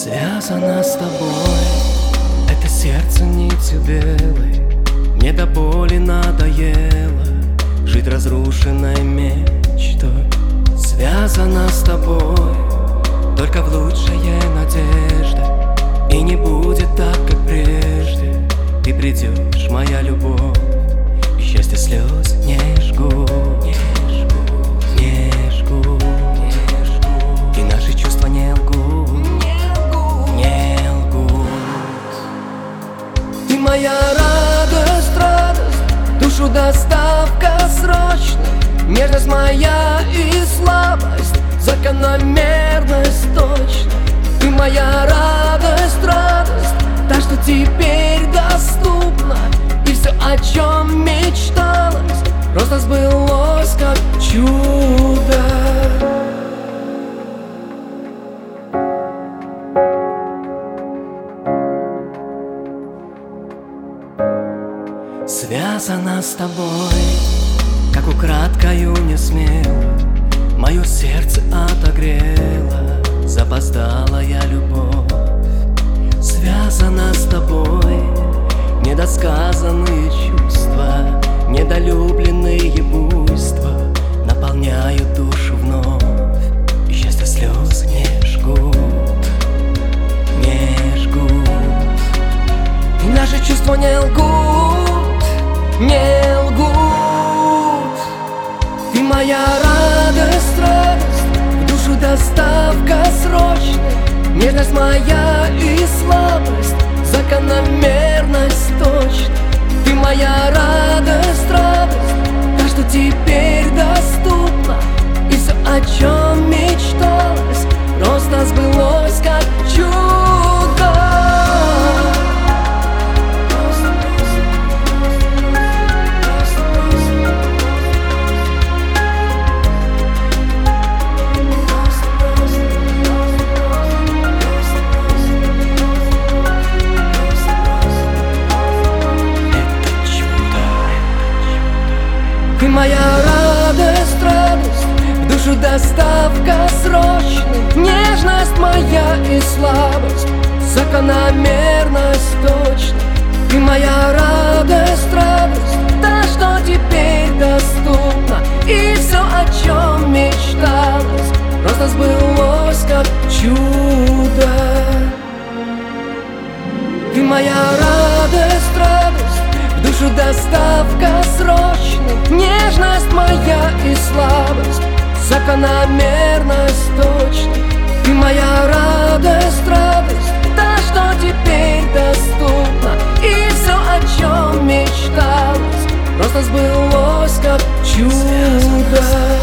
Связано с тобой, это сердце нитью белой. Мне до боли надоело жить разрушенной мечтой. Связано с тобой, только в лучшая надежда. И не будет так, как прежде. Ты придешь, моя любовь, и счастье слез не жгут, не жгут. И наши чувства не лгут, не лгут. Ты моя радость, радость, душу доставка срочно. Нежность моя и слабость, закономерность точно. Ты моя радость, радость, та, что теперь доступна. И все, о чем мечталось, просто сбылось как чудо. Связано с тобой, как украдкою не смело, мое сердце отогрела запоздалая любовь. Связано с тобой недосказанные чувства, недолюбленные буйства наполняют душу вновь, и счастье слез не жгут, не жгут. И наши чувства не лгут, не лгут. Ты моя радость, радость, в душу доставка срочная. Нежность моя и слабость, закономерность точно. Ты моя радость, радость, та, что теперь доступна. И все, о чем мечталось, просто сбылось как чудо. Ты моя радость, радость, в душу доставка срочная. Нежность моя и слабость, закономерность точно. Ты моя радость, радость, та, что теперь доступна. И все, о чем мечталось, просто сбылось как чудо. Ты моя радость, радость, в душу доставка срочная. Нежность моя и слабость, закономерность точно. Ты моя радость, радость, та, что теперь доступна. И все, о чем мечталось, просто сбылось как чудо.